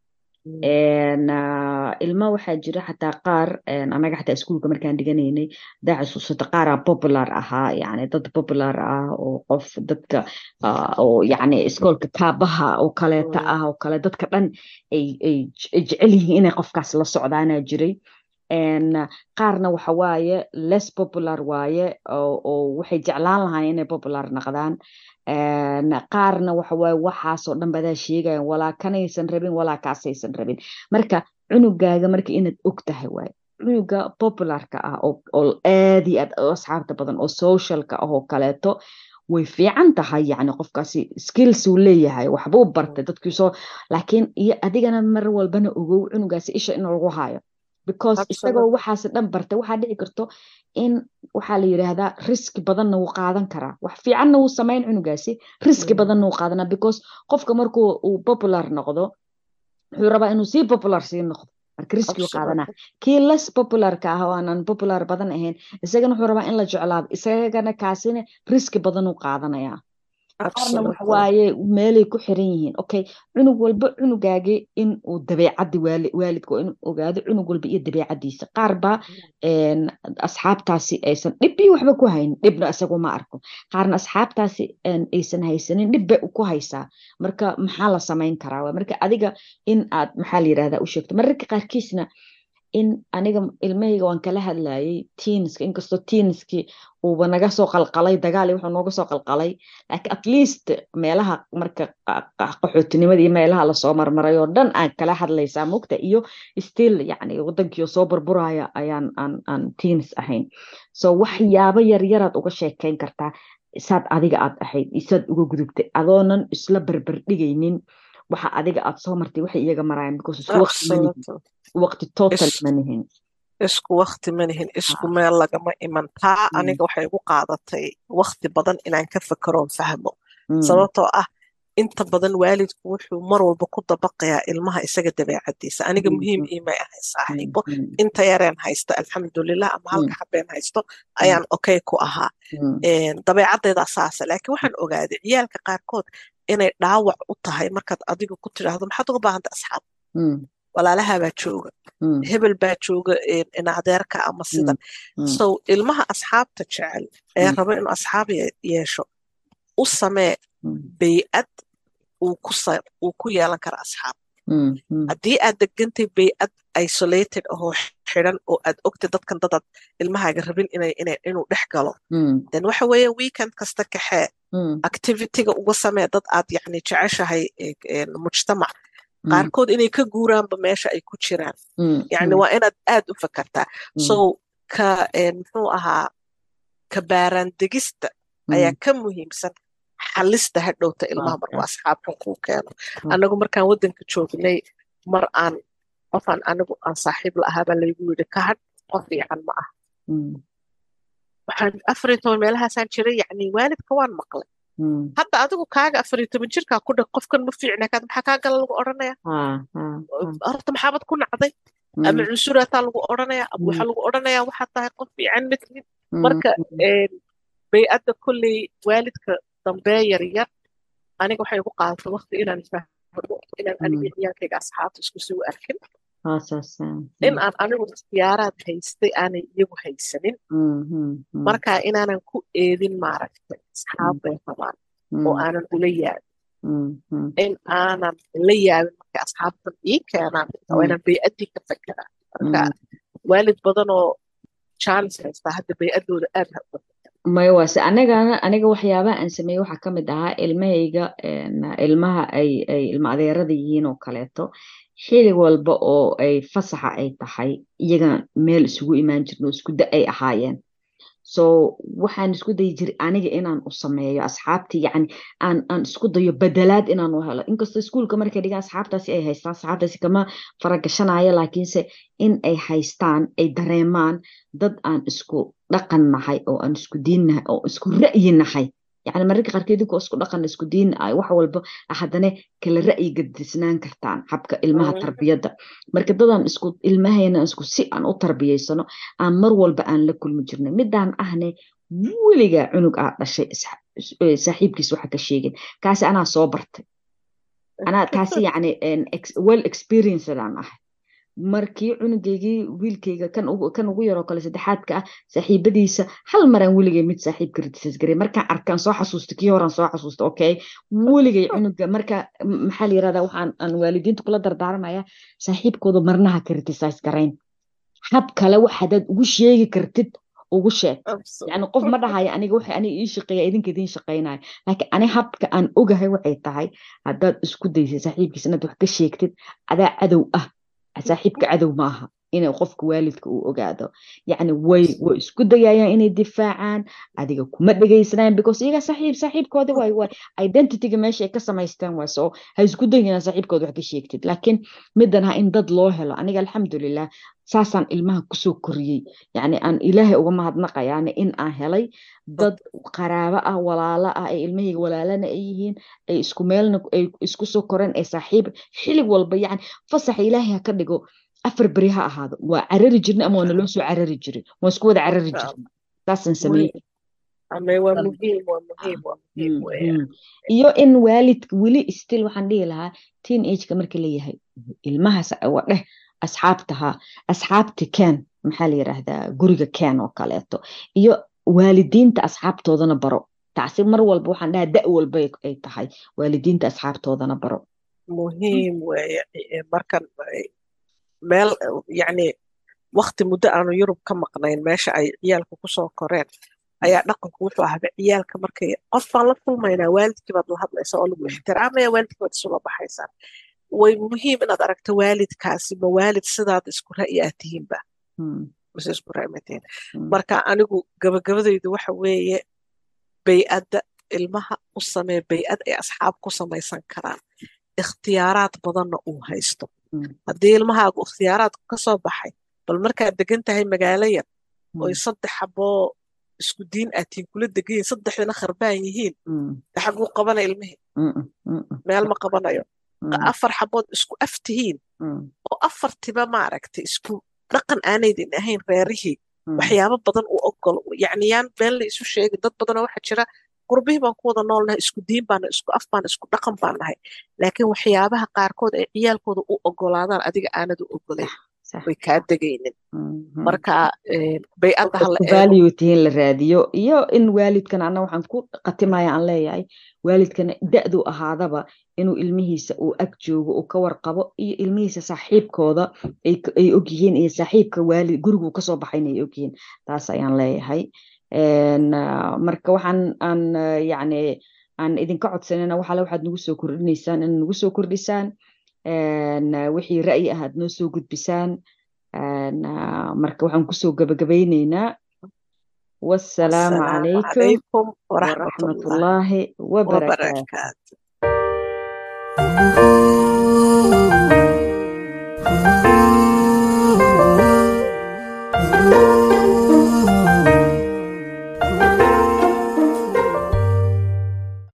Speaker 2: ilmo waxaa jira xataa qaar anaga xataa iskuulka markaan dhiganaynay hadaa xusuusata qaaraa popular ahaa yani dad popular ah oo qof dadka oo yani iskoolka kaabaha oo kaleeta ah oo kale dadka dhan ay ay jecel yihiin inay qofkaas la socdaanaa jiray qaarna waxa waaye less popular waaye oo waxay jeclaan lahaan inay popular noqdaan qaarna waxa waaye waxaasoo dhan badaa sheegayan walaa kanaysan rabin walaa kaasaysan rabin marka cunugaaga marka inaad og tahay waaye cunuga popularka ah oo aad iyo aad asxaabta badan oo socialka ah oo kaleeto way fiican tahay yani qofkaasi skills uu leeyahay waxbuu bartay dadkiisoo laakiin iyo adigana mar walbana ogow cunugaasi isha in lagu hayo because isagoo waxaas dhan bartay waxaa dhici karto in waxaa la yiraahdaa riski badanna wuu qaadan karaa wax fiicanna wuu samayn cunugaasi riski badanna wuu qaadanaa because qofka markuu uu popular noqdo wuxuu rabaa inuu sii popular sii noqdo marka riski wuu qaadanaa kii less popularka ah oo aanan popular badan ahayn isagana wuxuu rabaa in la jeclaado isagana kaasina riski badan uu qaadanayaa qaarna waxa waaye meelay ku xiran yihiin okay cunug walba cunugaagi in uu dabeecaddi waalidka in ogaado cunug walba iyo dabeecadiisa qaar baa asxaabtaasi aysan dhib iyo waxba ku haynin dhibna isagu ma arko qaarna asxaabtaasi aysan haysanin dhib bay ku haysaa marka maxaa la samayn karaa marka adiga in aad maxaa la yirahdaa u sheegto mararka qaarkiisna in aniga ilmahayga waan kala hadlayay teenska inkastoo teenskii uuba naga soo qalqalay dagaal wuxuu nooga soo qalqalay laakiin at least meelaha marka qaxootinimada iyo meelaha lasoo marmaray oo dhan aan kala hadlaysaa mugta iyo still yani wadankii soo burburaya ayaan aan aan teens ahayn so waxyaabo yaryaraad uga sheekayn kartaa isaad adiga aad ahayd isaad uga gudubtay adoonan isla barbardhigaynin waxa adiga aad soo martay waxay iyaga marayaan because isku waqti waqti total manihin
Speaker 1: isku waqti manihin isku meel lagama iman taa aniga waxay ugu qaadatay waqti badan inaan ka fakeroon fahmo sababtoo ah inta badan waalidku wuxuu mar walba ku dabaqayaa ilmaha isaga dabeecadiisa aniga muhiim iimay ahay saaxiibo inta yareen haysto alxamdulilah ama halka habeen haysto ayaan okay ku ahaa dabeecaddeeda saasa laakiin waxaan ogaaday ciyaalka qaarkood inay dhaawac u tahay markaad adiga ku tidhaahdo maxaad uga baahanta asxaab walaalaha baa jooga hebel baa jooga inadeerka ama sidan so ilmaha asxaabta jecel ee raba inuu asxaab yeesho u samee bay'ad uu ku yeelan kara asxaab haddii aad degantay bay'ad isolated ahoo xidan oo aad ogtay dadkan dadaad ilmahaaga rabin inuu dhex galo then waxa weeye weekend kasta kaxee activityga uga samee dad aad yani jeceshahay mujtamac qaarkood inay ka guuraanba meesha ay ku jiraan yani waa inaad aad u fakartaa so ka muxuu ahaa ka baaraandegista ayaa ka muhiimsan xalista hadhowta ilmaha markuu asxaabkan kuu keeno anagu markaan waddanka joognay mar aan qofaan anigu aan saaxiib la ahaa baa laygu yidhi ka hadh qof fiican ma ah waxaan afar iyo toban meelahaasaan jiray yani waalidka waan maqlay hadda adigu kaaga afar iyo toban jirkaa ku dhaq qofkan ma fiicna kaad maxaa kaa gala lagu odhanaya horta maxaabad ku nacday ama cunsuraataa lagu odhanaya ama waxaa lagu odhanaya waxaad tahay qof fiican ma tihid marka bay'adda kolley waalidka dambee yaryar aniga waxay ugu qaadatay waqti inaan fahmo inaan aniga ciyaalkayga asxaabta isku soo arkin in aan anigu ikhtiyaaraad haystay aanay iyagu haysanin marka inaanan ku eedin maaragtay asxaab bay rabaan oo aanan ula yaabin in aanan la yaabin markay asxaabtan ii keenaan waa inaan bay'addii ka fakeraa marka waalid badan oo chance haystaa hadda bay'addooda aad ha uga
Speaker 2: maya waase anigana aniga waxyaabaha aan sameeyey waxaa ka mid ahaa ilmahayga ilmaha ay ay ilma adeerada yihiin oo kaleeto xili walba oo ay fasaxa ay tahay iyagana meel isugu imaan jirno isku da ay ahaayeen so waxaan isku dayi jiray aniga inaan u sameeyo asxaabtii yani aan aan isku dayo bedelaad inaan u helo inkastoo iskuulka markay dhigaan asxaabtaasi ay haystaan asxaabtaasi kama faragashanaya laakiinse in ay haystaan ay dareemaan dad aan isku dhaqan nahay oo aan isku diin nahay oo isku ra'yi nahay يعني mararka qaarkeed idinkoo isku dhaqan isku diin ay wax walba haddana kala ra'yi gadisnaan kartaan habka ilmaha tarbiyadda marka dadaan isku ilmahayna isku si aan u tarbiyeysano aan mar walba aan la kulmi jirnay midaan ahne weliga cunug ah dhashay saaxiibkiis waxa ka sheegin kaasi anaa soo bartay anaa kaasi yani well experienced aan ahay markii cunugeygii wiilkayga kan ugu kan ugu yar oo kale saddexaadka ah saaxiibadiisa hal mar aan weligay mid saaxiib kritisas garay markaan arkaan soo xasuusta kii horaan soo xasuusta okay weligay cunuga marka maxaa la yiraahdaa waxaan aan waalidiinta kula dardaarmaya saaxiibkooda marnaha kritisas garayn hab kale waxaad ugu sheegi kartid ugu sheeg yani qof ma dhahayo aniga waxa aniga ii shaqeeya idinka idin shaqeynayo laakiin ani habka aan ogahay waxay tahay haddaad isku daysay saaxiibkiisa inaad wax ka sheegtid adaa cadow ah saaxiibka cadow maaha inay qofka waalidka uu ogaado yani way way isku dayayaan inay difaacaan adiga kuma dhageysanayaan because iyaga saaxiib saaxiibkooda way way identity-ga meesha ay ka samaystaan waa soo ha isku dayayaan saaxiibkooda wax ka sheegtid laakiin midana in dad loo helo aniga alxamdulillah saasaan ilmaha kusoo koriyey yani aan ilaahay uga mahadnaqayaane in aan helay dad qaraabo ah walaalo ah ay ilmahayga walaalana ay yihiin ay isku meelna ay isku soo koreen ay saaxiib xilig walba yani fasax ilaahay ha ka dhigo afar beri ha ahaado waa carari jirnay ama waa naloo soo carari jiray waa isku wada carari jirnay saasaan sameeyey
Speaker 1: waa muhiim waa muhiim waa muhiim
Speaker 2: iyo in waalidka weli still waxaan dhihi lahaa teen age-ka marka la yahay ilmahaas waa dheh asxaabtaha asxaabti keen maxaa la yiraahdaa guriga keen oo kaleeto iyo waalidiinta asxaabtoodana baro taasi mar walba waxaan dhahaa da' walba ay tahay waalidiinta asxaabtoodana baro
Speaker 1: muhiim weeye markan meel yani waqti muddo aanu Yurub ka maqnayn meesha ay ciyaalku ku soo koreen ayaa dhaqanku wuxuu ahaa ciyaalka markay qof baan la kulmaynaa waalidkii baad la hadlaysaa oo lagu ixtiraamaya waalidkii baad isula baxaysaa way muhiim inaad aragto waalidkaasi ma waalid sidaad isku ra'yi aad tihiinba mise isku ra'yi ma tihiin marka anigu gabagabadaydu waxa weeye bay'adda ilmaha u samee bay'ad ay asxaab ku samaysan karaan ikhtiyaaraad badanna uu haysto haddii ilmahaagu ikhtiyaaraad ka soo baxay bal markaad degan tahay magaalo yar oy saddex xaboo isku diin aad tihiin kula degan yihiin saddexdana kharbaan yihiin xaguu qabana ilmihii meel ma qabanayo afar xabood isku af tihiin oo afartiba maaragtay isku dhaqan aanaydin ahayn reerihii waxyaabo badan u ogol yacni yaan been la isu sheegin dad badanoo waxaa jira qurbihii baan ku wada noolnahay isku diin baana isku af baana isku dhaqan baan nahay laakiin waxyaabaha qaarkood ay ciyaalkooda u ogolaadaan adiga aanad u ogolayn way kaa degaynin marka bay'adda hala
Speaker 2: value tihiin la raadiyo iyo in waalidkan ana waxaan ku qatimaya aan leeyahay waalidkan da'du ahaadaba inuu ilmihiisa uu ag joogo uu ka warqabo iyo ilmihiisa saaxiibkooda ay ay og yihiin iyo saaxiibka waalid gurigu ka soo baxay inay og yihiin taas ayaan leeyahay marka waxaan aan yani aan idinka codsanayna waxa waxaad nagu soo kordhinaysaan in nagu soo kordhisaan wixii ra'yi ah aad noo soo gudbisaan marka waxaan kusoo gabagabaynaynaa wassalaamu calaykum waraxmatullaahi wabarakaatu